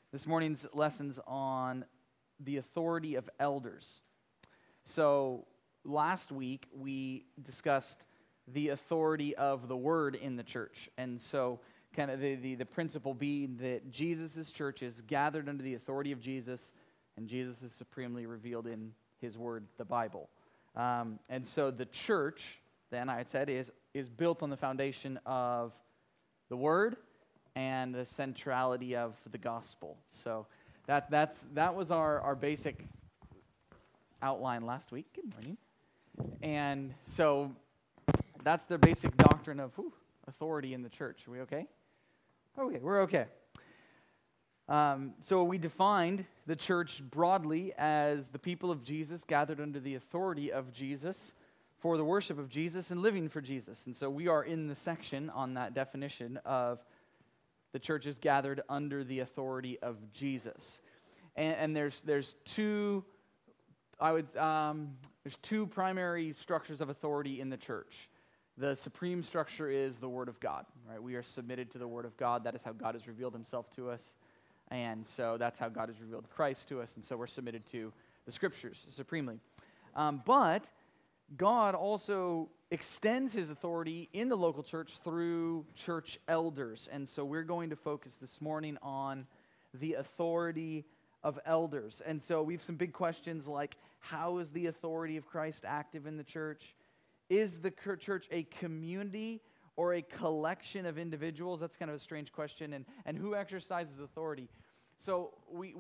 This morning's lesson's on the authority of elders. So last week we discussed the authority of the word in the church. And so kind of the principle being that Jesus' church is gathered under the authority of Jesus, and Jesus is supremely revealed in his word, the Bible. And so the church, then I had said, is built on the foundation of the word and the centrality of the gospel. So that was our basic outline last week. Good morning. And so that's the basic doctrine of authority in the church. Are we okay? Okay, we're okay. So we defined the church broadly as the people of Jesus gathered under the authority of Jesus for the worship of Jesus and living for Jesus. And so we are in the section on that definition of the church is gathered under the authority of Jesus. And there's two primary structures of authority in the church. The supreme structure is the Word of God, right? We are submitted to the Word of God. That is how God has revealed himself to us. And so that's how God has revealed Christ to us. And so we're submitted to the Scriptures supremely. But God also extends his authority in the local church through church elders. And so we're going to focus this morning on the authority of elders. And so we have some big questions like, how is the authority of Christ active in the church? Is the church a community or a collection of individuals? That's kind of a strange question. And who exercises authority? So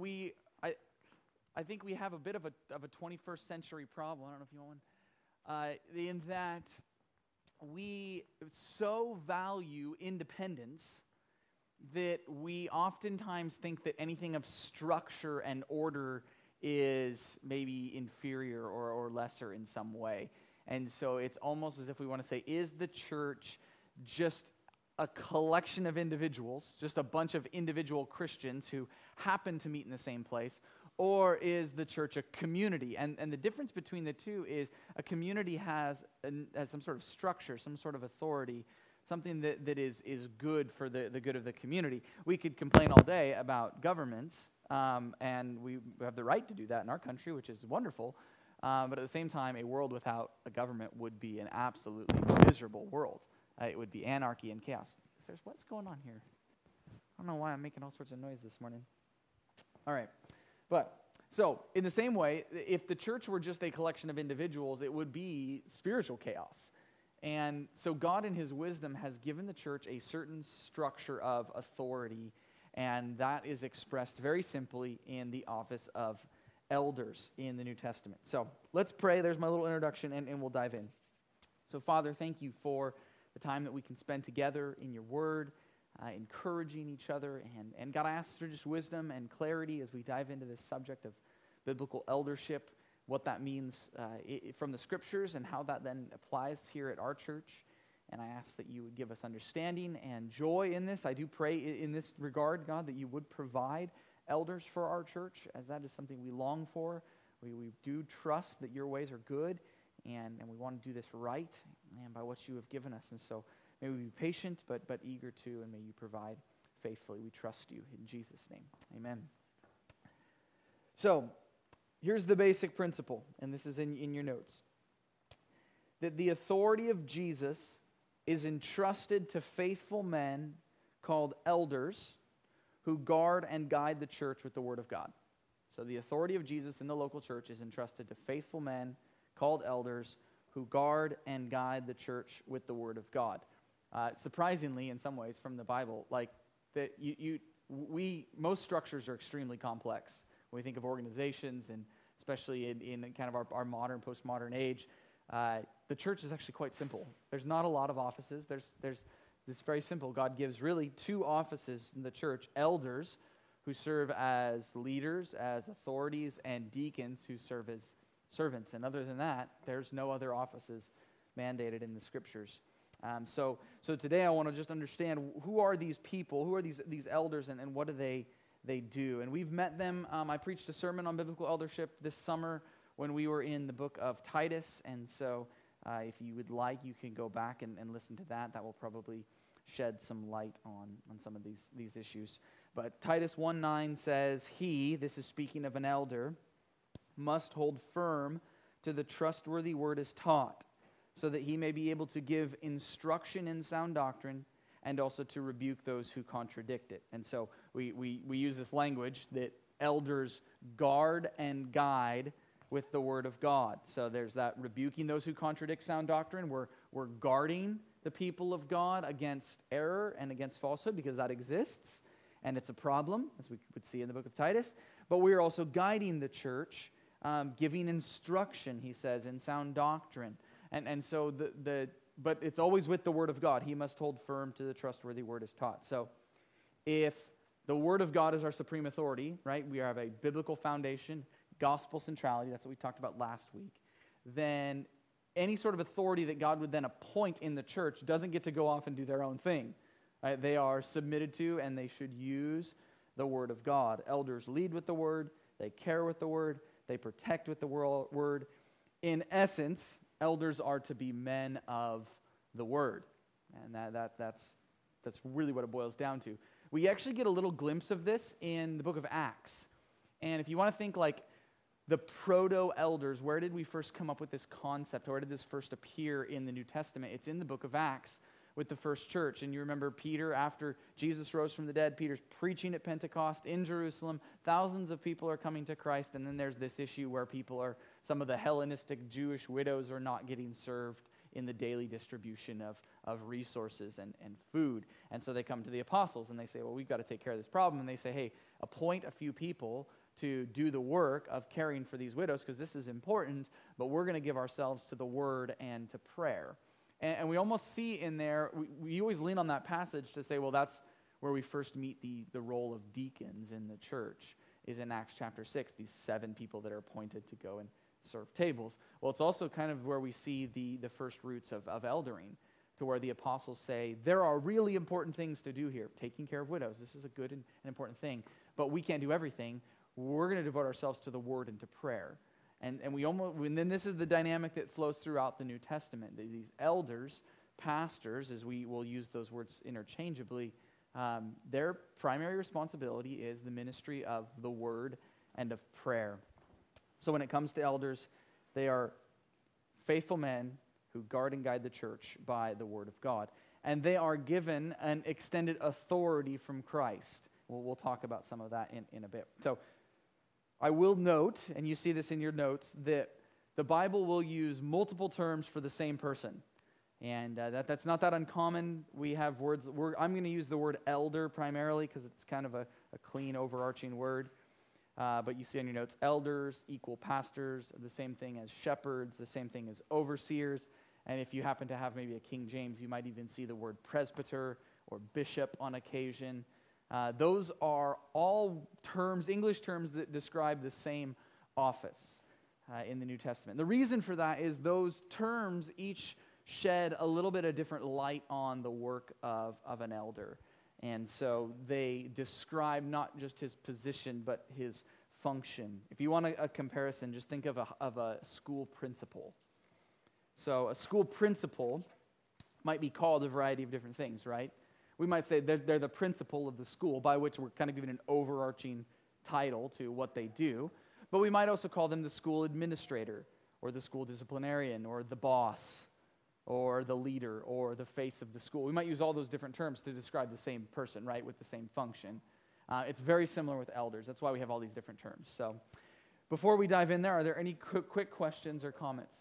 I think we have a bit of a 21st century problem. I don't know if you want one. In that we so value independence that we oftentimes think that anything of structure and order is maybe inferior or lesser in some way. And so it's almost as if we want to say, is the church just a collection of individuals, just a bunch of individual Christians who happen to meet in the same place, or is the church a community? And the difference between the two is a community has some sort of structure, some sort of authority, something that is good for the good of the community. We could complain all day about governments, and we have the right to do that in our country, which is wonderful. But at the same time, a world without a government would be an absolutely miserable world. It would be anarchy and chaos. What's going on here? I don't know why I'm making all sorts of noise this morning. All right. So in the same way, if the church were just a collection of individuals, it would be spiritual chaos. And so God in his wisdom has given the church a certain structure of authority, and that is expressed very simply in the office of elders in the New Testament. So let's pray. There's my little introduction, and we'll dive in. So Father, thank you for the time that we can spend together in your word, encouraging each other. And God, I ask for just wisdom and clarity as we dive into this subject of biblical eldership, what that means from the Scriptures and how that then applies here at our church. And I ask that you would give us understanding and joy in this. I do pray in this regard, God, that you would provide elders for our church, as that is something we long for. We do trust that your ways are good, and we want to do this right and by what you have given us. And so may we be patient, but eager to, and may you provide faithfully. We trust you in Jesus' name. Amen. So here's the basic principle, and this is in your notes, that the authority of Jesus is entrusted to faithful men called elders who guard and guide the church with the word of God. So the authority of Jesus in the local church is entrusted to faithful men called elders who guard and guide the church with the word of God. Surprisingly, in some ways, from the Bible, like that, most structures are extremely complex. When we think of organizations, and especially in kind of our modern, postmodern age, the church is actually quite simple. There's not a lot of offices. It's very simple. God gives really two offices in the church: elders, who serve as leaders, as authorities, and deacons, who serve as servants. And other than that, there's no other offices mandated in the Scriptures. So today I want to just understand, who are these people, who are these elders, and what do they do? And we've met them. I preached a sermon on biblical eldership this summer when we were in the book of Titus, and so if you would like, you can go back and listen to that. That will probably shed some light on some of these issues. But Titus 1:9 says, "He," this is speaking of an elder, "must hold firm to the trustworthy word as taught, so that he may be able to give instruction in sound doctrine and also to rebuke those who contradict it." And so we use this language that elders guard and guide with the word of God. So there's that rebuking those who contradict sound doctrine. We're guarding the people of God against error and against falsehood because that exists, and it's a problem, as we would see in the book of Titus. But we are also guiding the church, giving instruction, he says, in sound doctrine. And so but it's always with the word of God. He must hold firm to the trustworthy word as taught. So if the word of God is our supreme authority, right? We have a biblical foundation, gospel centrality, that's what we talked about last week. Then any sort of authority that God would then appoint in the church doesn't get to go off and do their own thing. Right? They are submitted to and they should use the word of God. Elders lead with the word, they care with the word, they protect with the word. In essence, elders are to be men of the word. And that's really what it boils down to. We actually get a little glimpse of this in the book of Acts. And if you want to think like the proto-elders, where did we first come up with this concept? Where did this first appear in the New Testament? It's in the book of Acts with the first church. And you remember Peter, after Jesus rose from the dead, Peter's preaching at Pentecost in Jerusalem. Thousands of people are coming to Christ. And then there's this issue where some of the Hellenistic Jewish widows are not getting served in the daily distribution of resources and food. And so they come to the apostles and they say, well, we've got to take care of this problem. And they say, hey, appoint a few people to do the work of caring for these widows because this is important, but we're going to give ourselves to the word and to prayer. And we almost see in there, we always lean on that passage to say, well, that's where we first meet the role of deacons in the church, is in Acts chapter 6, these 7 people that are appointed to go and serve tables. Well, it's also kind of where we see the first roots of eldering, to where the apostles say, there are really important things to do here. Taking care of widows, this is a good and important thing, but we can't do everything. We're going to devote ourselves to the word and to prayer. And then this is the dynamic that flows throughout the New Testament. These elders, pastors, as we will use those words interchangeably, their primary responsibility is the ministry of the word and of prayer. So when it comes to elders, they are faithful men who guard and guide the church by the word of God. And they are given an extended authority from Christ. We'll talk about some of that in a bit. So I will note, and you see this in your notes, that the Bible will use multiple terms for the same person. And that's not that uncommon. We have words, I'm going to use the word elder primarily because it's kind of a clean, overarching word. But you see on your notes, elders equal pastors, the same thing as shepherds, the same thing as overseers. And if you happen to have maybe a King James, you might even see the word presbyter or bishop on occasion. Those are all terms, English terms that describe the same office in the New Testament. The reason for that is those terms each shed a little bit of different light on the work of an elder. And so they describe not just his position, but his function. If you want a comparison, just think of a school principal. So a school principal might be called a variety of different things, right? We might say they're the principal of the school, by which we're kind of giving an overarching title to what they do. But we might also call them the school administrator, or the school disciplinarian, or the boss, or the leader, or the face of the school. We might use all those different terms to describe the same person, right, with the same function. It's very similar with elders. That's why we have all these different terms. So before we dive in there, are there any quick questions or comments?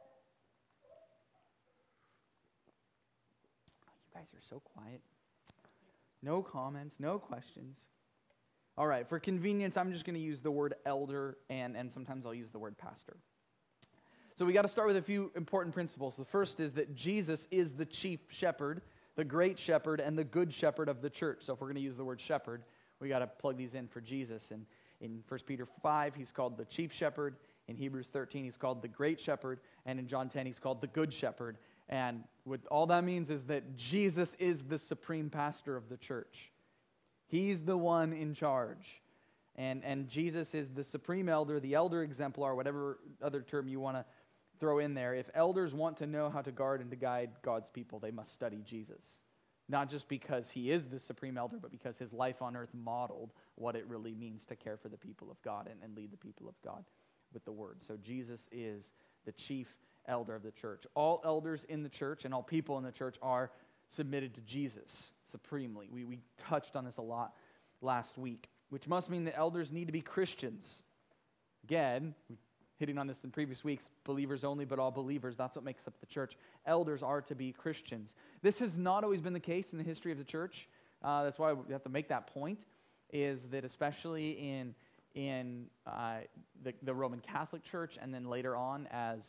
You guys are so quiet. No comments, no questions. All right, for convenience, I'm just going to use the word elder, and sometimes I'll use the word pastor. So we got to start with a few important principles. The first is that Jesus is the chief shepherd, the great shepherd, and the good shepherd of the church. So if we're going to use the word shepherd, we got to plug these in for Jesus. And in 1 Peter 5, he's called the chief shepherd. In Hebrews 13, he's called the great shepherd. And in John 10, he's called the good shepherd. And what all that means is that Jesus is the supreme pastor of the church. He's the one in charge. And Jesus is the supreme elder, the elder exemplar, whatever other term you want to throw in there. If elders want to know how to guard and to guide God's people, they must study Jesus. not just because he is the supreme elder, but because his life on earth modeled what it really means to care for the people of God and lead the people of God with the word. So Jesus is the chief elder of the church. All elders in the church and all people in the church are submitted to Jesus supremely. We touched on this a lot last week, which must mean that elders need to be Christians. Again, hitting on this in previous weeks, believers only, but all believers. That's what makes up the church. Elders are to be Christians. This has not always been the case in the history of the church. That's why we have to make that point, is that especially in the Roman Catholic Church, and then later on as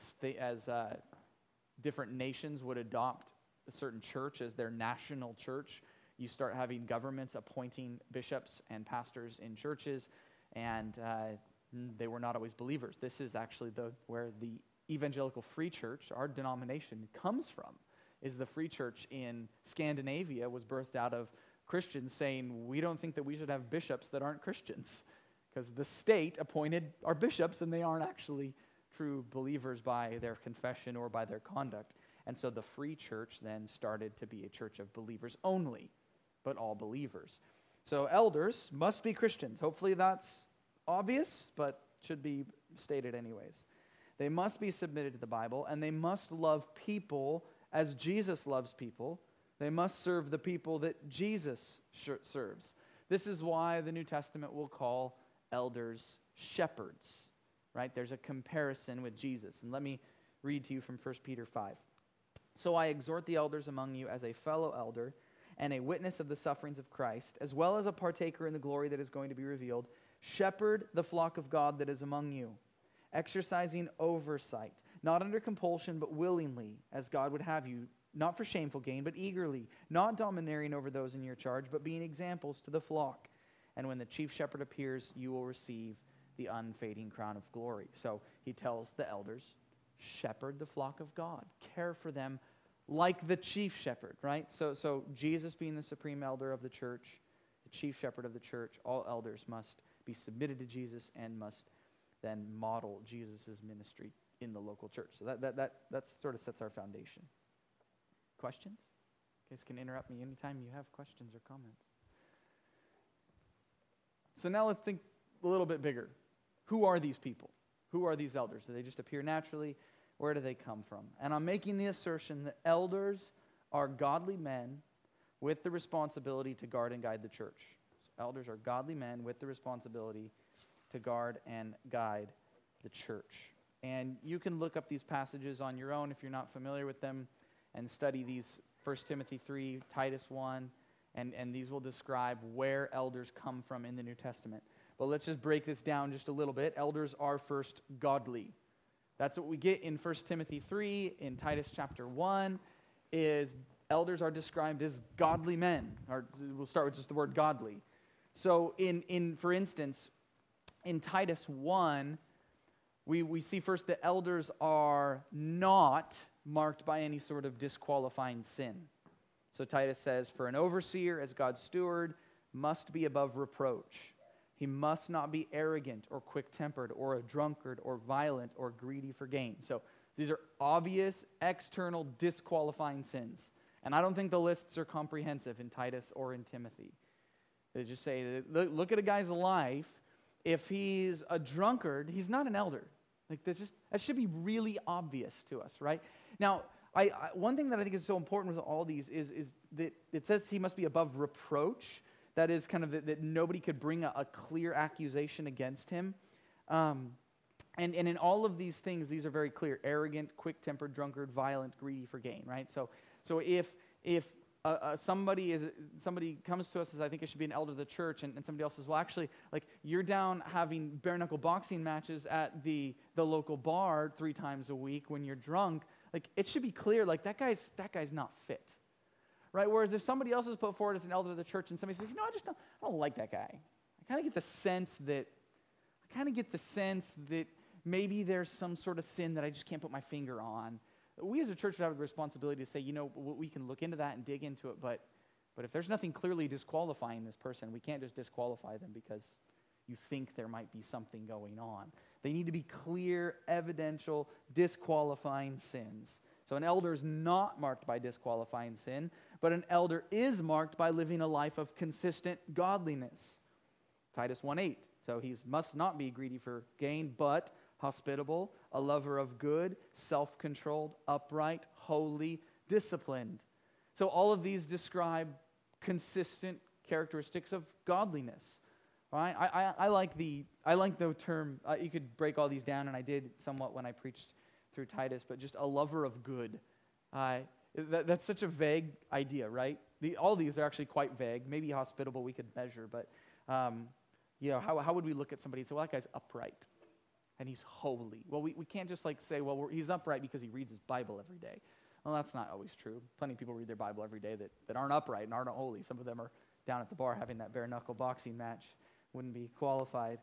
different nations would adopt a certain church as their national church, you start having governments appointing bishops and pastors in churches, and they were not always believers. This is actually where the evangelical free church, our denomination, comes from, is the free church in Scandinavia was birthed out of Christians saying, we don't think that we should have bishops that aren't Christians, because the state appointed our bishops and they aren't actually true believers by their confession or by their conduct. And so the free church then started to be a church of believers only, but all believers. So elders must be Christians. Hopefully that's obvious, but should be stated anyways. They must be submitted to the Bible, and they must love people as Jesus loves people. They must serve the people that Jesus serves. This is why the New Testament will call elders shepherds, right? There's a comparison with Jesus. And let me read to you from 1 Peter 5. So I exhort the elders among you as a fellow elder and a witness of the sufferings of Christ, as well as a partaker in the glory that is going to be revealed. Shepherd the flock of God that is among you, exercising oversight, not under compulsion, but willingly, as God would have you, not for shameful gain, but eagerly, not domineering over those in your charge, but being examples to the flock. And when the chief shepherd appears, you will receive the unfading crown of glory. So he tells the elders, shepherd the flock of God, care for them like the chief shepherd, right? So Jesus being the supreme elder of the church, the chief shepherd of the church, all elders must be submitted to Jesus and must then model Jesus' ministry in the local church. So that sort of sets our foundation. Questions? You guys can interrupt me anytime you have questions or comments. So now let's think a little bit bigger. Who are these people? Who are these elders? Do they just appear naturally? Where do they come from? And I'm making the assertion that elders are godly men with the responsibility to guard and guide the church. So elders are godly men with the responsibility to guard and guide the church. And you can look up these passages on your own if you're not familiar with them and study these 1 Timothy 3, Titus 1, and these will describe where elders come from in the New Testament. But let's just break this down just a little bit. Elders are first godly. That's what we get in 1 Timothy 3, in Titus chapter 1, is elders are described as godly men. Or we'll start with just the word godly. So for instance, in Titus 1, we see first that elders are not marked by any sort of disqualifying sin. So Titus says, for an overseer as God's steward must be above reproach. He must not be arrogant or quick-tempered or a drunkard or violent or greedy for gain. So these are obvious external disqualifying sins. And I don't think the lists are comprehensive in Titus or in Timothy. They just say, look at a guy's life. If he's a drunkard, he's not an elder. Like that should be really obvious to us, right? Now, one thing that I think is so important with all these is that it says he must be above reproach. That is kind of that nobody could bring a clear accusation against him. And in all of these things, these are very clear: arrogant, quick-tempered, drunkard, violent, greedy for gain, right? So if somebody comes to us and says, I think I should be an elder of the church, and somebody else says, well, actually, like you're down having bare-knuckle boxing matches at the local bar 3 times a week when you're drunk, like it should be clear, like that guy's not fit. Right? Whereas if somebody else is put forward as an elder of the church and somebody says, I don't like that guy. I kind of get the sense that maybe there's some sort of sin that I just can't put my finger on. We as a church would have the responsibility to say, we can look into that and dig into it, but if there's nothing clearly disqualifying this person, we can't just disqualify them because you think there might be something going on. They need to be clear, evidential, disqualifying sins. So an elder is not marked by disqualifying sin, but an elder is marked by living a life of consistent godliness. Titus 1:8. So he must not be greedy for gain, but hospitable, a lover of good, self-controlled, upright, holy, disciplined. So all of these describe consistent characteristics of godliness. Right? I like the term. You could break all these down, and I did somewhat when I preached through Titus. But just a lover of good. That's such a vague idea, right? All these are actually quite vague. Maybe hospitable we could measure, but how would we look at somebody and say, well, that guy's upright and he's holy? Well, we can't just say, well, he's upright because he reads his Bible every day. Well, that's not always true. Plenty of people read their Bible every day that aren't upright and aren't holy. Some of them are down at the bar having that bare-knuckle boxing match. Wouldn't be qualified.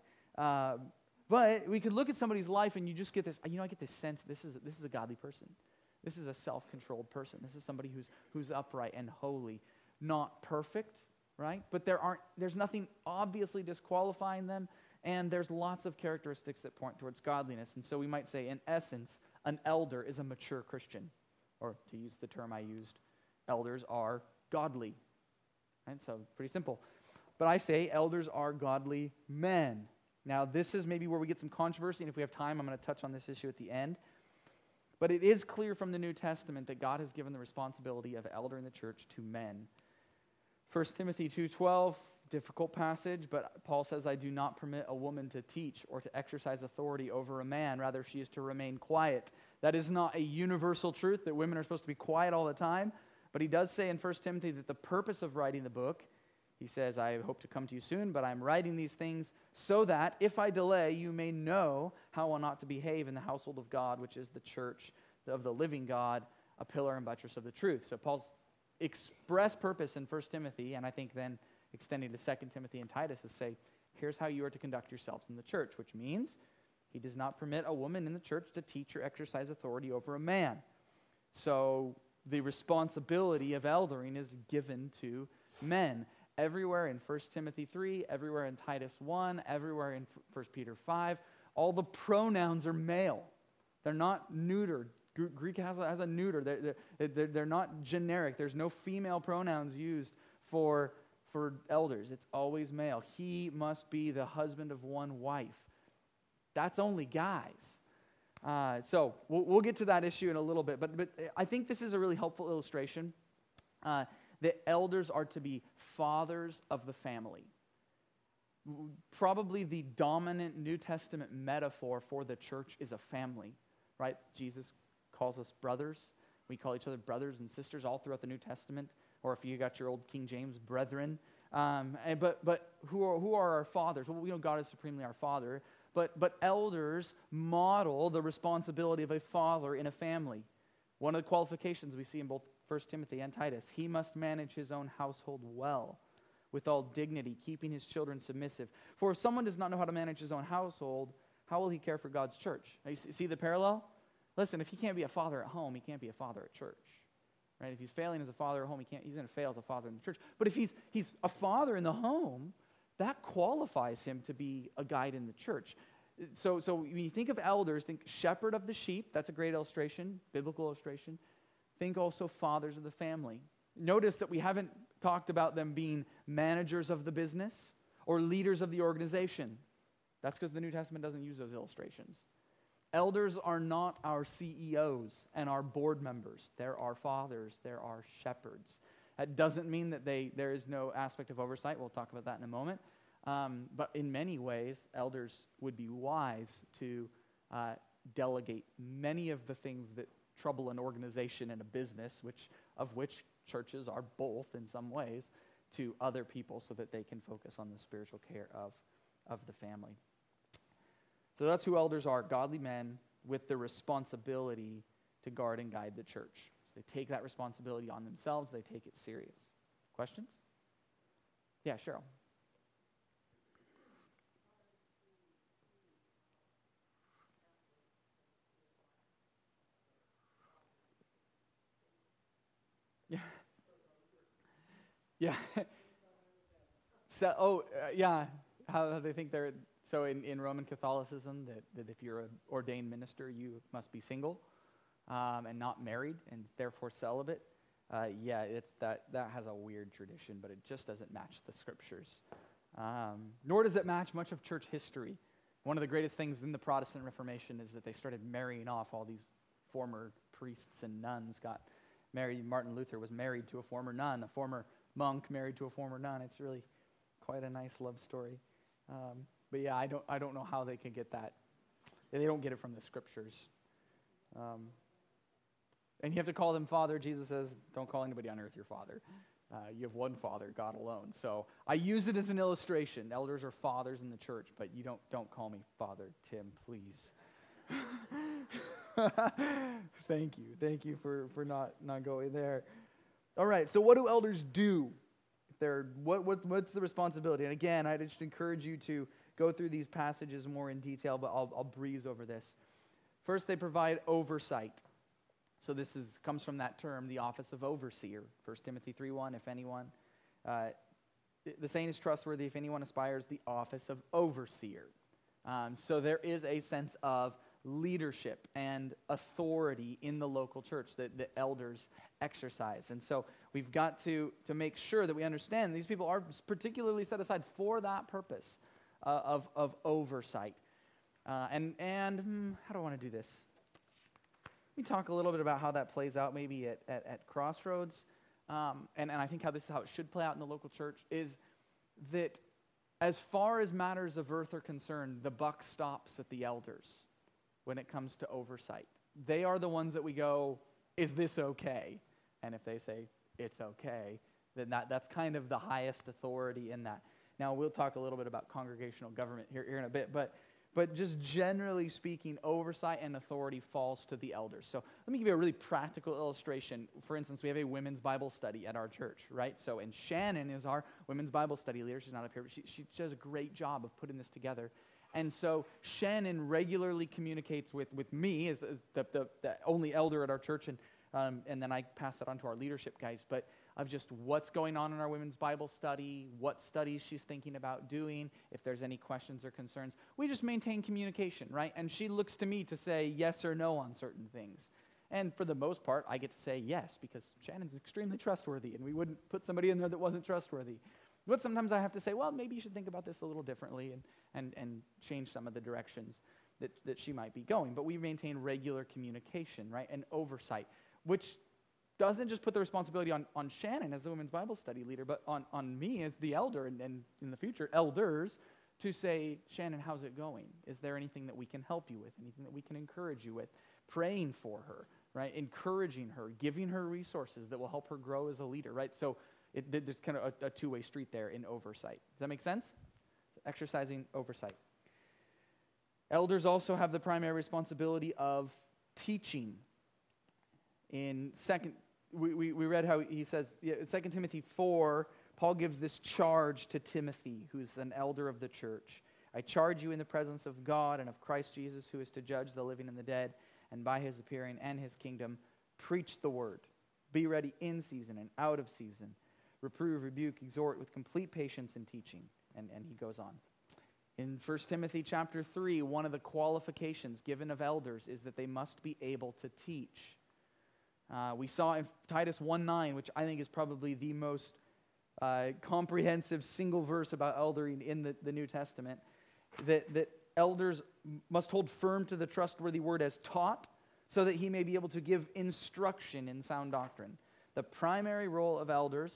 But we could look at somebody's life and you just get this, I get this sense this is a godly person. This is a self-controlled person. This is somebody who's upright and holy. Not perfect, right? But there's nothing obviously disqualifying them, and there's lots of characteristics that point towards godliness. And so we might say, in essence, an elder is a mature Christian. Or to use the term I used, elders are godly. And so pretty simple. But I say elders are godly men. Now, this is maybe where we get some controversy, and if we have time, I'm going to touch on this issue at the end. But it is clear from the New Testament that God has given the responsibility of elder in the church to men. 1 Timothy 2:12, difficult passage, but Paul says, I do not permit a woman to teach or to exercise authority over a man. Rather, she is to remain quiet. That is not a universal truth that women are supposed to be quiet all the time. But he does say in 1 Timothy that the purpose of writing the book, he says, I hope to come to you soon, but I'm writing these things so that if I delay, you may know how one ought to behave in the household of God, which is the church of the living God, a pillar and buttress of the truth. So Paul's express purpose in 1 Timothy, and I think then extending to 2 Timothy and Titus, is say, here's how you are to conduct yourselves in the church, which means he does not permit a woman in the church to teach or exercise authority over a man. So the responsibility of eldering is given to men. Everywhere in 1 Timothy 3, everywhere in Titus 1, everywhere in 1 Peter 5, all the pronouns are male. They're not neutered. Greek has a neuter. They're not generic. There's no female pronouns used for elders. It's always male. He must be the husband of one wife. That's only guys. So we'll get to that issue in a little bit. But I think this is a really helpful illustration that elders are to be fathers of the family. Probably the dominant New Testament metaphor for the church is a family, right? Jesus calls us brothers. We call each other brothers and sisters all throughout the New Testament. Or if you got your old King James, brethren. But who are our fathers? Well, we know God is supremely our father. But elders model the responsibility of a father in a family. One of the qualifications we see in both 1 Timothy and Titus, he must manage his own household well, with all dignity, keeping his children submissive. For if someone does not know how to manage his own household, how will he care for God's church? Now, you see the parallel? Listen, if he can't be a father at home, he can't be a father at church. Right? If he's failing as a father at home, he's going to fail as a father in the church. But if he's a father in the home, that qualifies him to be a guide in the church. So when you think of elders, think shepherd of the sheep. That's a great illustration, biblical illustration. Think also fathers of the family. Notice that we haven't talked about them being managers of the business or leaders of the organization. That's because the New Testament doesn't use those illustrations. Elders are not our CEOs and our board members. They're our fathers. They're our shepherds. That doesn't mean that there is no aspect of oversight. We'll talk about that in a moment. But in many ways, elders would be wise to delegate many of the things that trouble an organization and a business, of which churches are both in some ways, to other people so that they can focus on the spiritual care of the family. So that's who elders are, godly men with the responsibility to guard and guide the church. So they take that responsibility on themselves. They take it serious. Questions? Yeah, Cheryl. Yeah. Yeah. So, how they think they're... So in Roman Catholicism, that if you're an ordained minister, you must be single and not married and therefore celibate. yeah, it's that has a weird tradition, but it just doesn't match the scriptures. Nor does it match much of church history. One of the greatest things in the Protestant Reformation is that they started marrying off all these former priests and nuns got married. Martin Luther was married to a former nun, a former monk married to a former nun. It's really quite a nice love story. But yeah, I don't know how they can get that. They don't get it from the scriptures. And you have to call them Father. Jesus says, don't call anybody on earth your father. You have one Father, God alone. So I use it as an illustration. Elders are fathers in the church, but you don't call me Father Tim, please. Thank you for not going there. All right, so what do elders do? What's the responsibility? And again, I just encourage you to go through these passages more in detail, but I'll breeze over this. First, they provide oversight. So this comes from that term, the office of overseer. 1 Timothy 3:1, if anyone, the saying is trustworthy, if anyone aspires the office of overseer. So there is a sense of leadership and authority in the local church that the elders exercise. And so we've got to make sure that we understand these people are particularly set aside for that purpose of oversight. And how do I want to do this? Let me talk a little bit about how that plays out maybe at Crossroads. And I think this is how it should play out in the local church, is that as far as matters of earth are concerned, the buck stops at the elders when it comes to oversight. They are the ones that we go, is this okay? And if they say, it's okay, then that's kind of the highest authority in that. Now, we'll talk a little bit about congregational government here in a bit, but just generally speaking, oversight and authority falls to the elders. So let me give you a really practical illustration. For instance, we have a women's Bible study at our church, right? So, and Shannon is our women's Bible study leader. She's not up here, but she does a great job of putting this together. And so Shannon regularly communicates with me as the only elder at our church, and then I pass that on to our leadership guys, but of just what's going on in our women's Bible study, what studies she's thinking about doing, if there's any questions or concerns. We just maintain communication, right? And she looks to me to say yes or no on certain things. And for the most part, I get to say yes, because Shannon's extremely trustworthy, and we wouldn't put somebody in there that wasn't trustworthy. But sometimes I have to say, well, maybe you should think about this a little differently and change some of the directions that she might be going. But we maintain regular communication, right, and oversight, which doesn't just put the responsibility on Shannon as the women's Bible study leader, but on me as the elder, and in the future, elders, to say, Shannon, how's it going? Is there anything that we can help you with, anything that we can encourage you with? Praying for her, right, encouraging her, giving her resources that will help her grow as a leader, right? So there's kind of a two-way street there in oversight. Does that make sense? Exercising oversight. Elders also have the primary responsibility of teaching. In we read how he says, in 2 Timothy 4, Paul gives this charge to Timothy, who's an elder of the church. I charge you in the presence of God and of Christ Jesus, who is to judge the living and the dead, and by his appearing and his kingdom, preach the word. Be ready in season and out of season. Reprove, rebuke, exhort with complete patience and teaching. And he goes on. In 1 Timothy chapter 3, one of the qualifications given of elders is that they must be able to teach. We saw in Titus 1:9, which I think is probably the most comprehensive single verse about eldering in the New Testament, that elders must hold firm to the trustworthy word as taught, so that he may be able to give instruction in sound doctrine. The primary role of elders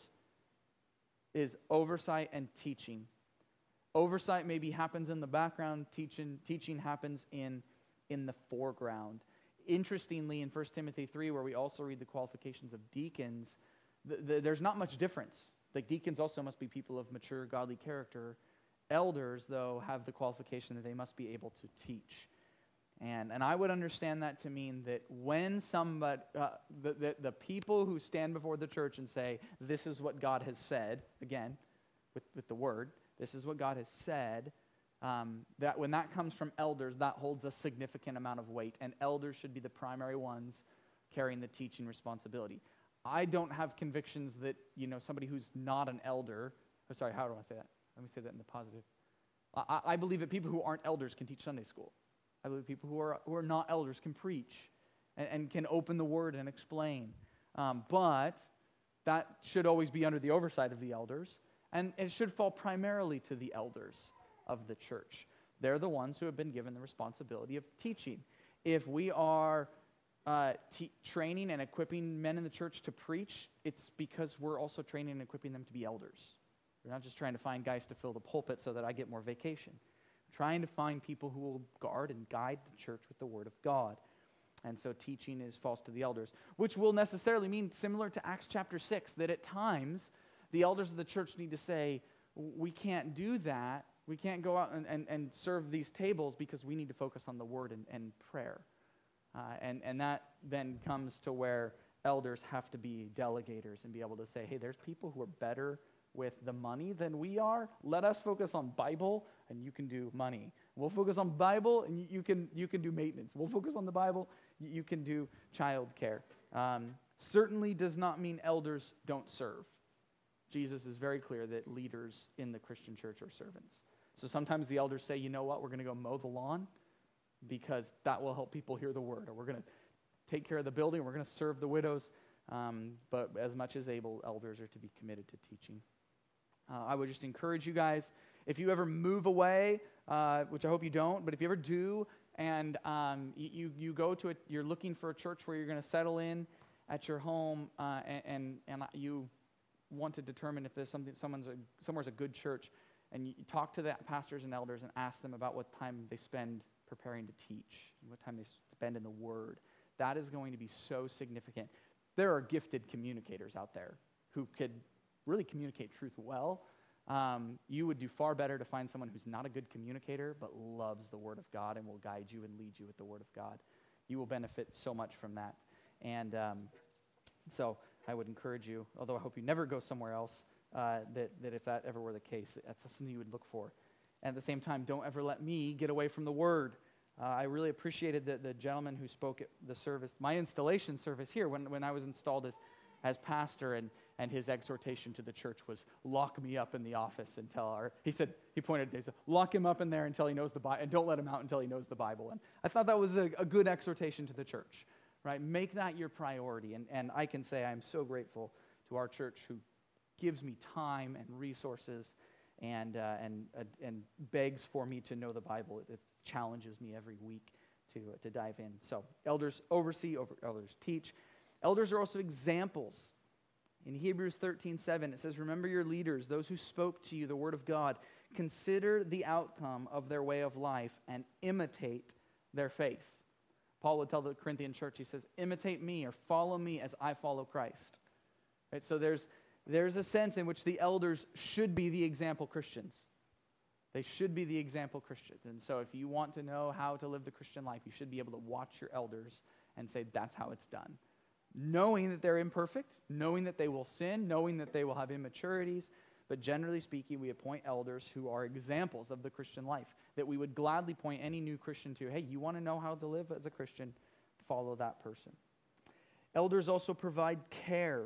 is oversight and teaching. Oversight maybe happens in the background, teaching happens in the foreground. Interestingly, in 1 Timothy 3, where we also read the qualifications of deacons, there's not much difference. Like, deacons also must be people of mature, godly character. Elders, though, have the qualification that they must be able to teach. And I would understand that to mean that when somebody, the people who stand before the church and say, this is what God has said, again, with the word, this is what God has said, that when that comes from elders, that holds a significant amount of weight, and elders should be the primary ones carrying the teaching responsibility. I don't have convictions that, somebody who's not an elder, how do I say that? Let me say that in the positive. I believe that people who aren't elders can teach Sunday school. I believe people who are not elders can preach and can open the word and explain. But that should always be under the oversight of the elders, and it should fall primarily to the elders of the church. They're the ones who have been given the responsibility of teaching. If we are training and equipping men in the church to preach, it's because we're also training and equipping them to be elders. We're not just trying to find guys to fill the pulpit so that I get more vacation. We're trying to find people who will guard and guide the church with the Word of God. And so teaching falls to the elders, which will necessarily mean, similar to Acts chapter 6, that at times the elders of the church need to say, we can't do that. We can't go out and serve these tables because we need to focus on the Word and prayer. And that then comes to where elders have to be delegators and be able to say, hey, there's people who are better with the money than we are. Let us focus on Bible, and you can do money. We'll focus on Bible, and you can do maintenance. We'll focus on the Bible, you can do child care. Certainly does not mean elders don't serve. Jesus is very clear that leaders in the Christian church are servants. So sometimes the elders say, you know what, we're going to go mow the lawn because that will help people hear the word. Or we're going to take care of the building, we're going to serve the widows. But as much as able, elders are to be committed to teaching. I would just encourage you guys, if you ever move away, which I hope you don't, but if you ever do, and you go to you're looking for a church where you're going to settle in at your home, and you want to determine if there's somewhere's a good church, and you talk to the pastors and elders and ask them about what time they spend preparing to teach, what time they spend in the Word. That is going to be so significant. There are gifted communicators out there who could really communicate truth well. You would do far better to find someone who's not a good communicator but loves the Word of God and will guide you and lead you with the Word of God. You will benefit so much from that. And so I would encourage you, although I hope you never go somewhere else, that if that ever were the case, that's something you would look for. And at the same time, don't ever let me get away from the Word. I really appreciated the gentleman who spoke at the service, my installation service here, when I was installed as pastor, and his exhortation to the church was, lock me up in the office he said, lock him up in there until he knows the Bible, and don't let him out until he knows the Bible. And I thought that was a good exhortation to the church, right? Make that your priority. And I can say I'm so grateful to our church who gives me time and resources and begs for me to know the Bible. It challenges me every week to dive in. So elders oversee, elders teach. Elders are also examples. In Hebrews 13:7, it says, remember your leaders, those who spoke to you the word of God. Consider the outcome of their way of life and imitate their faith. Paul would tell the Corinthian church, he says, imitate me or follow me as I follow Christ. Right? So there's a sense in which the elders should be the example Christians. They should be the example Christians. And so if you want to know how to live the Christian life, you should be able to watch your elders and say, that's how it's done. Knowing that they're imperfect, knowing that they will sin, knowing that they will have immaturities, but generally speaking, we appoint elders who are examples of the Christian life, that we would gladly point any new Christian to. Hey, you want to know how to live as a Christian? Follow that person. Elders also provide care.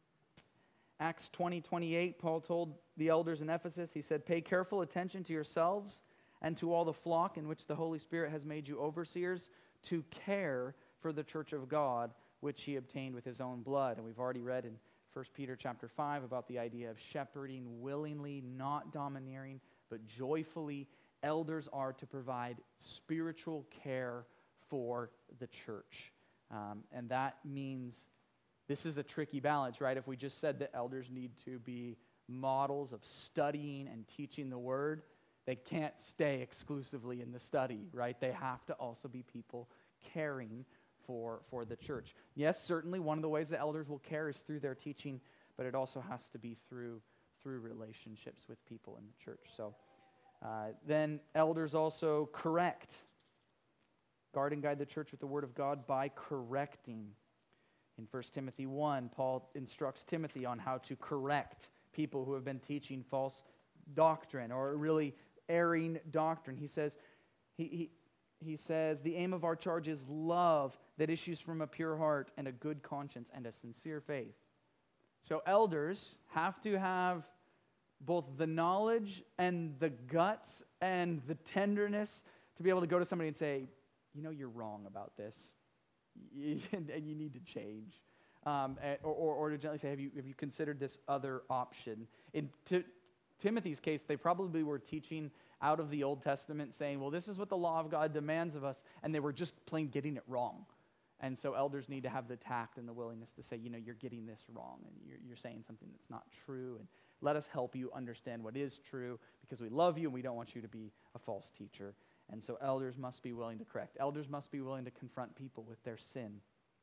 Acts 20:28, Paul told the elders in Ephesus, he said, pay careful attention to yourselves and to all the flock in which the Holy Spirit has made you overseers to care for the church of God, which he obtained with his own blood. And we've already read in 1 Peter chapter 5 about the idea of shepherding willingly, not domineering, but joyfully. Elders are to provide spiritual care for the church. And that means this is a tricky balance, right? If we just said that elders need to be models of studying and teaching the word, they can't stay exclusively in the study, right? They have to also be people caring for the church. Yes, certainly one of the ways that elders will care is through their teaching, but it also has to be through relationships with people in the church. So then elders also correct. Guard and guide the church with the word of God by correcting. In 1 Timothy 1, Paul instructs Timothy on how to correct people who have been teaching false doctrine or really erring doctrine. He says, he says, the aim of our charge is love that issues from a pure heart and a good conscience and a sincere faith. So elders have to have both the knowledge and the guts and the tenderness to be able to go to somebody and say, you know, you're wrong about this, and you need to change. or to gently say, have you considered this other option? In Timothy's case, they probably were teaching out of the Old Testament, saying, well, this is what the law of God demands of us, and they were just plain getting it wrong. And so elders need to have the tact and the willingness to say, you're getting this wrong, and you're saying something that's not true, and let us help you understand what is true, because we love you and we don't want you to be a false teacher. And so elders must be willing to correct. Elders must be willing to confront people with their sin,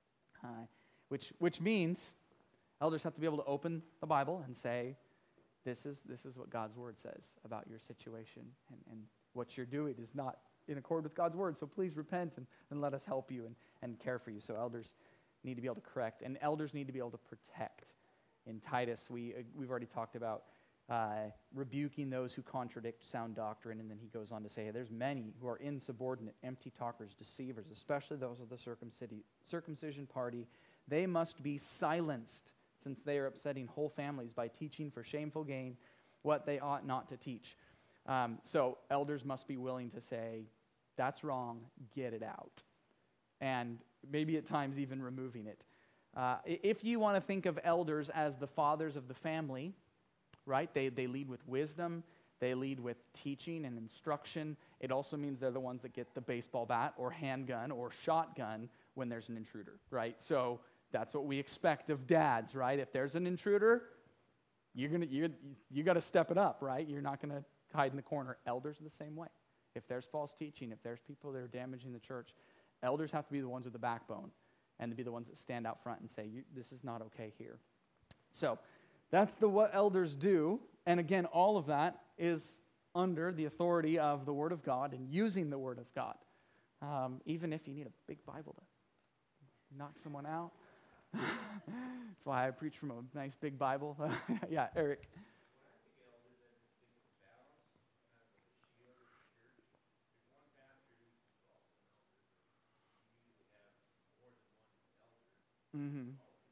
which means elders have to be able to open the Bible and say, this is what God's word says about your situation, and what you're doing is not in accord with God's word, so please repent and let us help you and care for you. So elders need to be able to correct, and elders need to be able to protect. In Titus, we've already talked about rebuking those who contradict sound doctrine, and then he goes on to say, hey, there's many who are insubordinate, empty talkers, deceivers, especially those of the circumcision party. They must be silenced, since they are upsetting whole families by teaching for shameful gain what they ought not to teach. So elders must be willing to say, that's wrong, get it out. And maybe at times even removing it. If you want to think of elders as the fathers of the family, right? They lead with wisdom. They lead with teaching and instruction. It also means they're the ones that get the baseball bat or handgun or shotgun when there's an intruder, right? So that's what we expect of dads, right? If there's an intruder, you got to step it up, right? You're not going to hide in the corner. Elders are the same way. If there's false teaching, if there's people that are damaging the church, elders have to be the ones with the backbone and to be the ones that stand out front and say, this is not okay here. So that's what elders do. And again, all of that is under the authority of the Word of God and using the Word of God. Even if you need a big Bible to knock someone out. That's why I preach from a nice big Bible. Yeah, Eric. Mm-hmm.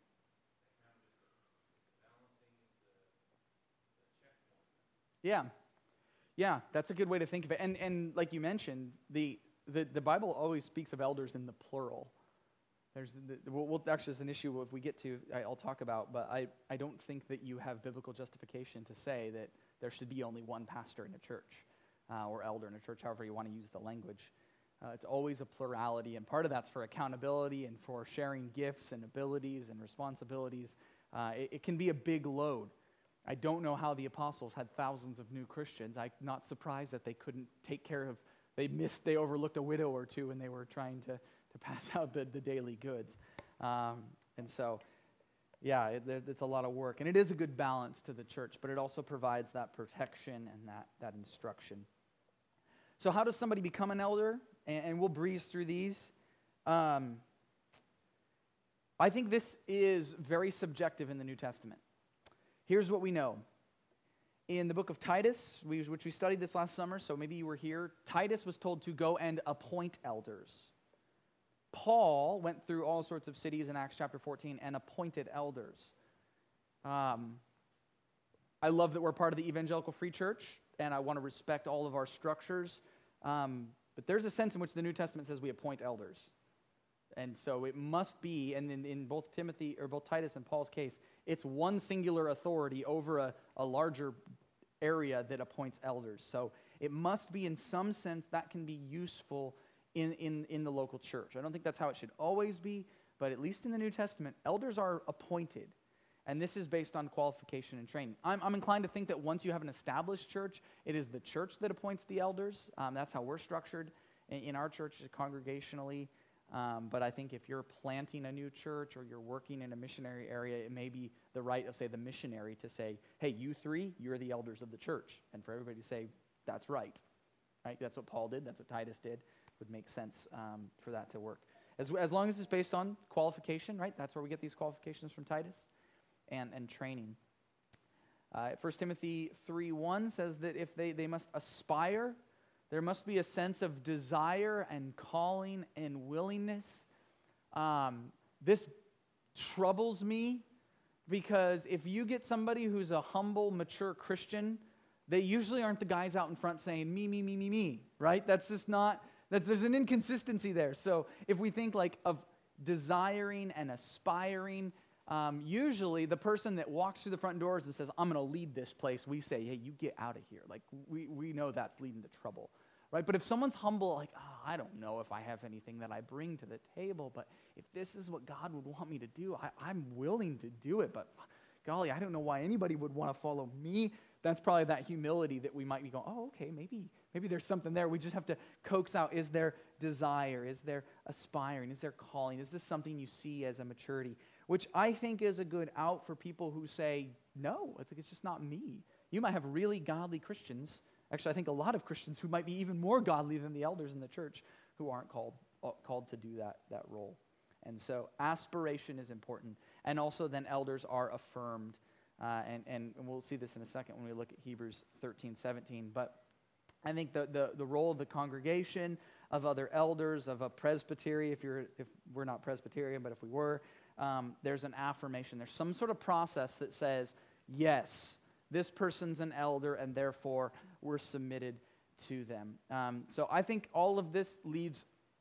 Yeah, that's a good way to think of it. And like you mentioned, the Bible always speaks of elders in the plural. Actually, there's an issue if we get to, I'll talk about, but I don't think that you have biblical justification to say that there should be only one pastor in a church or elder in a church, however you want to use the language. It's always a plurality, and part of that's for accountability and for sharing gifts and abilities and responsibilities. It can be a big load. I don't know how the apostles had thousands of new Christians. I'm not surprised that they couldn't take care of, they overlooked a widow or two when they were trying to pass out the daily goods. And so, yeah, it's a lot of work. And it is a good balance to the church, but it also provides that protection and that instruction. So how does somebody become an elder? And we'll breeze through these. I think this is very subjective in the New Testament. Here's what we know. In the book of Titus, which we studied this last summer, so maybe you were here, Titus was told to go and appoint elders. Paul went through all sorts of cities in Acts chapter 14 and appointed elders. I love that we're part of the Evangelical Free Church, and I want to respect all of our structures. But there's a sense in which the New Testament says we appoint elders. And so it must be, and in both Titus and Paul's case, it's one singular authority over a larger area that appoints elders. So it must be, in some sense, that can be useful in the local church. I don't think that's how it should always be, but at least in the New Testament, elders are appointed. And this is based on qualification and training. I'm inclined to think that once you have an established church, it is the church that appoints the elders. That's how we're structured in our church congregationally. But I think if you're planting a new church or you're working in a missionary area, it may be the right of, say, the missionary to say, hey, you three, you're the elders of the church. And for everybody to say, that's right. Right? That's what Paul did. That's what Titus did. It would make sense for that to work. As long as it's based on qualification, right? That's where we get these qualifications from Titus. And training. 1 Timothy 3:1 says that if they must aspire, there must be a sense of desire and calling and willingness. This troubles me because if you get somebody who's a humble, mature Christian, they usually aren't the guys out in front saying, me, right? That's just not, there's an inconsistency there. So if we think like of desiring and aspiring, usually the person that walks through the front doors and says, I'm going to lead this place, we say, hey, you get out of here. Like, we know that's leading to trouble, right? But if someone's humble, like, oh, I don't know if I have anything that I bring to the table, but if this is what God would want me to do, I'm willing to do it, but golly, I don't know why anybody would want to follow me. That's probably that humility that we might be going, oh, okay, maybe there's something there. We just have to coax out, is there desire? Is there aspiring? Is there calling? Is this something you see as a maturity? Which I think is a good out for people who say, no, I think it's just not me. You might have really godly Christians. Actually, I think a lot of Christians who might be even more godly than the elders in the church who aren't called to do that role. And so aspiration is important. And also then elders are affirmed. And we'll see this in a second when we look at Hebrews 13:17. But I think the role of the congregation, of other elders, of a presbytery, if we're not Presbyterian, but if we were, there's an affirmation. There's some sort of process that says, yes, this person's an elder, and therefore we're submitted to them. So I think all of this leaves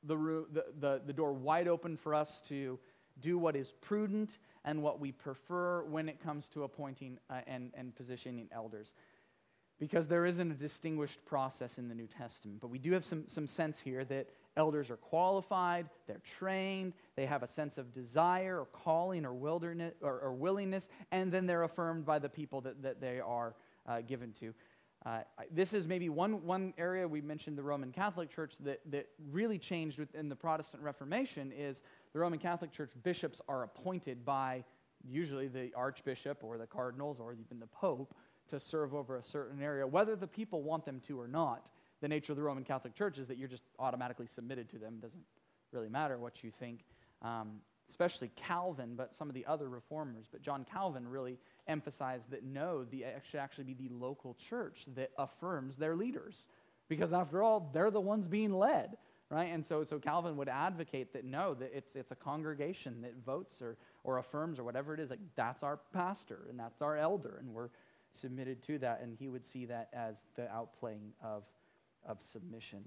the door wide open for us to do what is prudent and what we prefer when it comes to appointing and positioning elders. Because there isn't a distinguished process in the New Testament. But we do have some sense here that elders are qualified, they're trained, they have a sense of desire or calling or willingness, and then they're affirmed by the people that they are given to. This is maybe one area. We mentioned the Roman Catholic Church that really changed within the Protestant Reformation is the Roman Catholic Church bishops are appointed by usually the archbishop or the cardinals or even the pope to serve over a certain area, whether the people want them to or not. The nature of the Roman Catholic Church is that you're just automatically submitted to them. It doesn't really matter what you think, especially Calvin, but some of the other reformers. But John Calvin really emphasized that no, it should actually be the local church that affirms their leaders. Because after all, they're the ones being led, right? And so Calvin would advocate that no, that it's a congregation that votes or affirms or whatever it is. Like, that's our pastor and that's our elder, and we're submitted to that, and he would see that as the outplaying of submission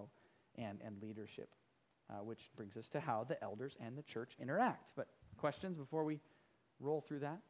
and leadership, which brings us to how the elders and the church interact. But questions before we roll through that?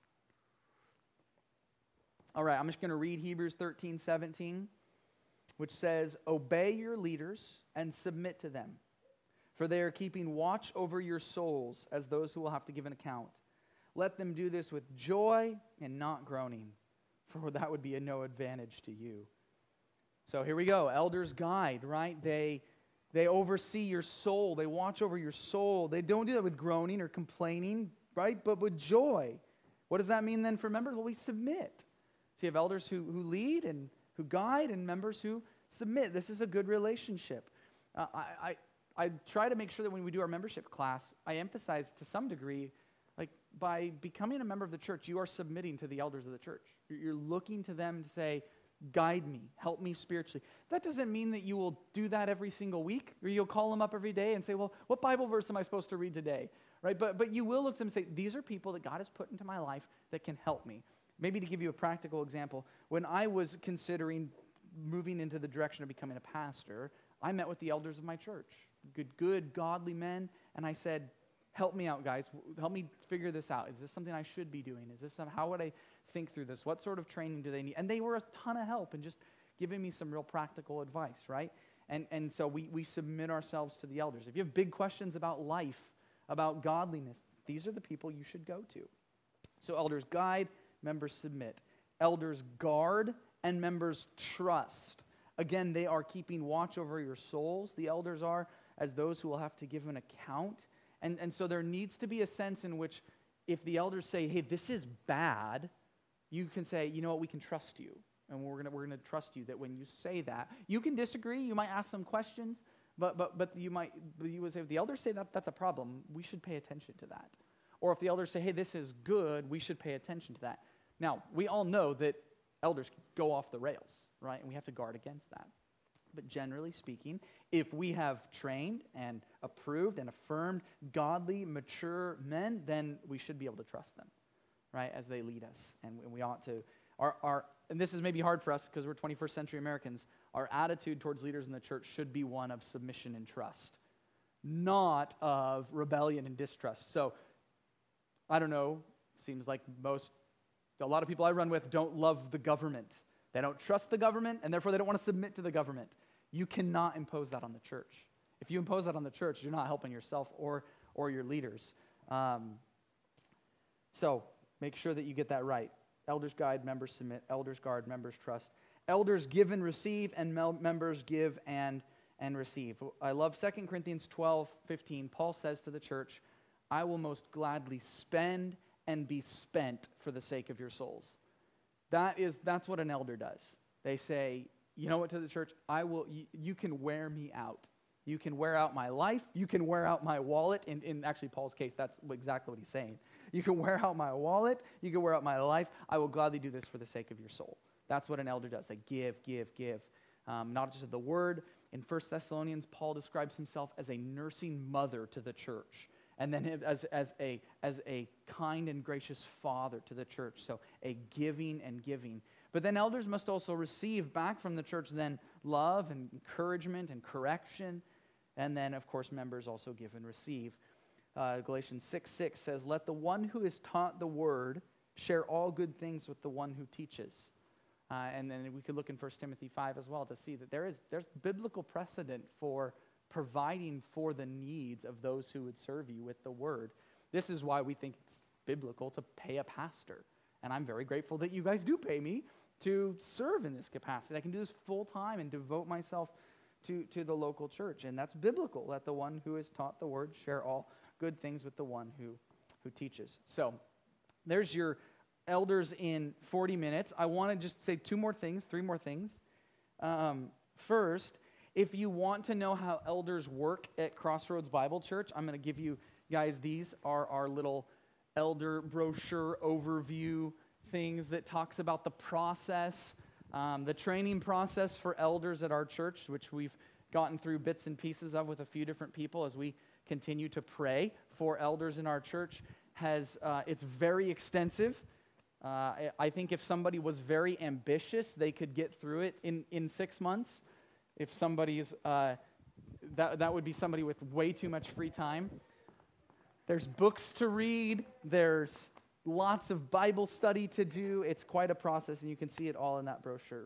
All right, I'm just going to read Hebrews 13:17, which says, "Obey your leaders and submit to them, for they are keeping watch over your souls as those who will have to give an account. Let them do this with joy and not groaning, for that would be of no advantage to you." So here we go. Elders guide, right? They oversee your soul. They watch over your soul. They don't do that with groaning or complaining, right? But with joy. What does that mean then for members? Well, we submit. So you have elders who lead and who guide and members who submit. This is a good relationship. I try to make sure that when we do our membership class, I emphasize to some degree, like by becoming a member of the church, you are submitting to the elders of the church. You're looking to them to say, guide me, help me spiritually. That doesn't mean that you will do that every single week, or you'll call them up every day and say, well, what Bible verse am I supposed to read today? Right? But you will look to them and say, these are people that God has put into my life that can help me. Maybe to give you a practical example, when I was considering moving into the direction of becoming a pastor, I met with the elders of my church, good godly men, and I said, help me out, guys. Help me figure this out. Is this something I should be doing? How would I think through this? What sort of training do they need? And they were a ton of help and just giving me some real practical advice, right? And so we submit ourselves to the elders. If you have big questions about life, about godliness, these are the people you should go to. So elders guide, members submit. Elders guard, and members trust. Again, they are keeping watch over your souls. The elders are, as those who will have to give an account. And so there needs to be a sense in which if the elders say, hey, this is bad, you can say, you know what, we can trust you. And we're gonna trust you that when you say that, you can disagree, you might ask some questions, but you would say, if the elders say that's a problem, we should pay attention to that. Or if the elders say, hey, this is good, we should pay attention to that. Now, we all know that elders go off the rails, right? And we have to guard against that. But generally speaking, if we have trained and approved and affirmed godly, mature men, then we should be able to trust them, right, as they lead us. And we ought to. And this is maybe hard for us because we're 21st century Americans. Our attitude towards leaders in the church should be one of submission and trust, not of rebellion and distrust. So I don't know, seems like a lot of people I run with don't love the government. They don't trust the government, and therefore they don't want to submit to the government. You cannot impose that on the church. If you impose that on the church, you're not helping yourself or your leaders. So make sure that you get that right. Elders guide, members submit. Elders guard, members trust. Elders give and receive, and members give and receive. I love 2 Corinthians 12:15. Paul says to the church, I will most gladly spend and be spent for the sake of your souls. That's what an elder does. They say, you know what, to the church, you can wear me out. You can wear out my life. You can wear out my wallet. In actually Paul's case, that's exactly what he's saying. You can wear out my wallet. You can wear out my life. I will gladly do this for the sake of your soul. That's what an elder does. They give. Not just the word. In 1 Thessalonians, Paul describes himself as a nursing mother to the church. And then as a kind and gracious father to the church. So a giving and giving. But then elders must also receive back from the church then love and encouragement and correction. And then, of course, members also give and receive. Galatians 6:6 says, let the one who is taught the word share all good things with the one who teaches. And then we could look in 1 Timothy 5 as well to see that there's biblical precedent for providing for the needs of those who would serve you with the word. This is why we think it's biblical to pay a pastor. And I'm very grateful that you guys do pay me to serve in this capacity. I can do this full time and devote myself to the local church. And that's biblical. Let the one who is taught the word share all good things with the one who teaches. So there's your elders in 40 minutes. I want to just say three more things. First, if you want to know how elders work at Crossroads Bible Church, I'm going to give you guys, these are our little elder brochure overview things that talks about the process, the training process for elders at our church, which we've gotten through bits and pieces of with a few different people as we continue to pray for elders in our church. It's very extensive. I think if somebody was very ambitious, they could get through it in 6 months. If somebody's, that would be somebody with way too much free time. There's books to read. There's lots of Bible study to do. It's quite a process, and you can see it all in that brochure.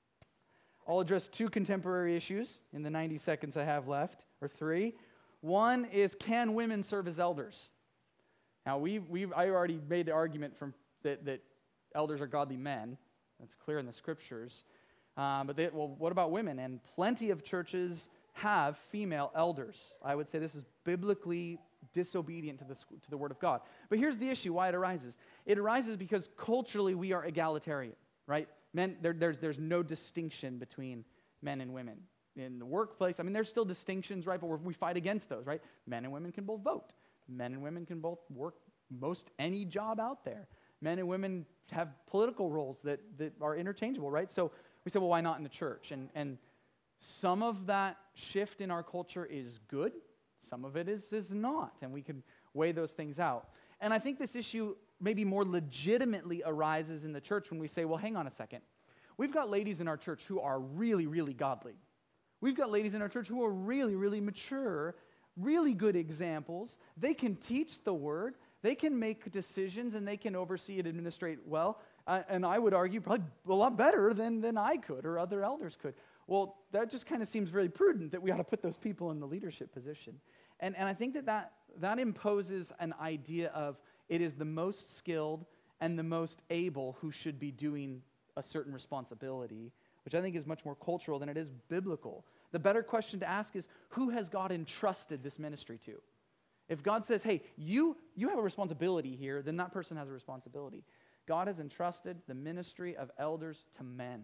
I'll address 2 contemporary issues in the 90 seconds I have left, or 3. One is, can women serve as elders? Now, I already made the argument that elders are godly men. That's clear in the scriptures. But what about women? And plenty of churches have female elders. I would say this is biblically disobedient to the Word of God. But here's the issue, why it arises. It arises because culturally we are egalitarian, right? Men, there's no distinction between men and women. In the workplace, there's still distinctions, right? But we fight against those, right? Men and women can both vote. Men and women can both work most any job out there. Men and women have political roles that are interchangeable, right? So we say, well, why not in the church? And some of that shift in our culture is good. Some of it is not. And we can weigh those things out. And I think this issue maybe more legitimately arises in the church when we say, well, hang on a second. We've got ladies in our church who are really, really godly. We've got ladies in our church who are really, really mature, really good examples. They can teach the word. They can make decisions, and they can oversee and administrate well. And I would argue probably a lot better than I could or other elders could. Well, that just kind of seems very prudent that we ought to put those people in the leadership position. And I think that imposes an idea of it is the most skilled and the most able who should be doing a certain responsibility, which I think is much more cultural than it is biblical. The better question to ask is, who has God entrusted this ministry to? If God says, hey, you have a responsibility here, then that person has a responsibility. God has entrusted the ministry of elders to men.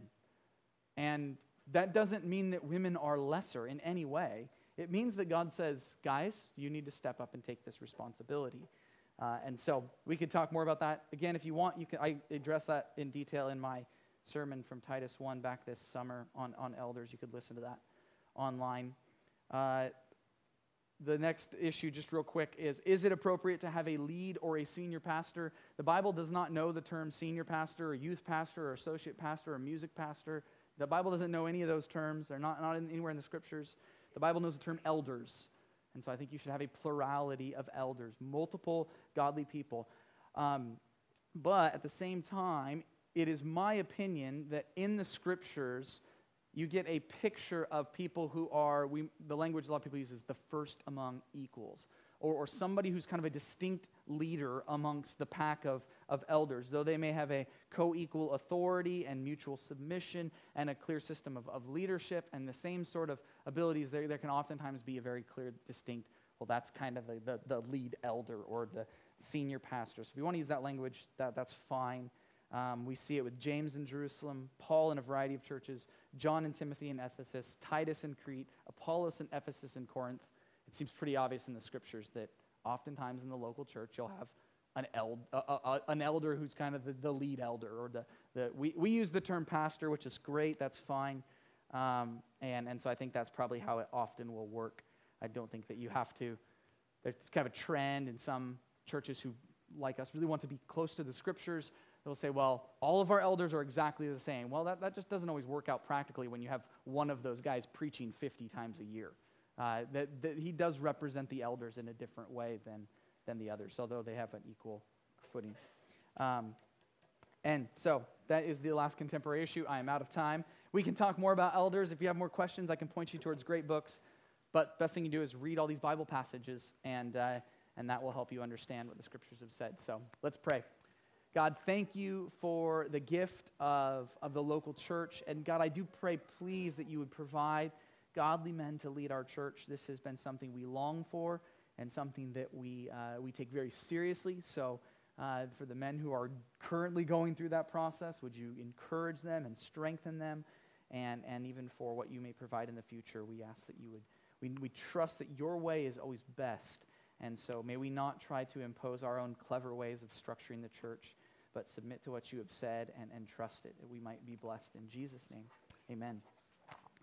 And that doesn't mean that women are lesser in any way. It means that God says, guys, you need to step up and take this responsibility. And so we could talk more about that. Again, if you want, I address that in detail in my sermon from Titus 1 back this summer on elders. You could listen to that online. The next issue, just real quick, is it appropriate to have a lead or a senior pastor? The Bible does not know the term senior pastor or youth pastor or associate pastor or music pastor. The Bible doesn't know any of those terms. They're not anywhere in the scriptures. The Bible knows the term elders. And so I think you should have a plurality of elders, multiple godly people. But at the same time, it is my opinion that in the Scriptures, you get a picture of people who are, the language a lot of people use is the first among equals, or somebody who's kind of a distinct leader amongst the pack of elders, though they may have a co-equal authority and mutual submission and a clear system of leadership and the same sort of abilities. There can oftentimes be a very clear, distinct, well, that's kind of the lead elder or the senior pastor. So if you want to use that language, that's fine. We see it with James in Jerusalem, Paul in a variety of churches, John and Timothy in Ephesus, Titus in Crete, Apollos in Ephesus and Corinth. It seems pretty obvious in the Scriptures that oftentimes in the local church you'll have an elder who's kind of the lead elder, or we use the term pastor, which is great, that's fine, and so I think that's probably how it often will work. I don't think that you have to. It's kind of a trend in some churches who, like us, really want to be close to the Scriptures. They'll say, well, all of our elders are exactly the same. Well, that just doesn't always work out practically when you have one of those guys preaching 50 times a year. That he does represent the elders in a different way than the others, although they have an equal footing. And so that is the last contemporary issue. I am out of time. We can talk more about elders. If you have more questions, I can point you towards great books. But best thing you do is read all these Bible passages, and that will help you understand what the Scriptures have said. So let's pray. God, thank you for the gift of the local church. And God, I do pray, please, that you would provide godly men to lead our church. This has been something we long for and something that we take very seriously. So for the men who are currently going through that process, would you encourage them and strengthen them? And even for what you may provide in the future, we ask that you would, we trust that your way is always best. And so may we not try to impose our own clever ways of structuring the church, but submit to what you have said and trust it, that we might be blessed. In Jesus' name, amen.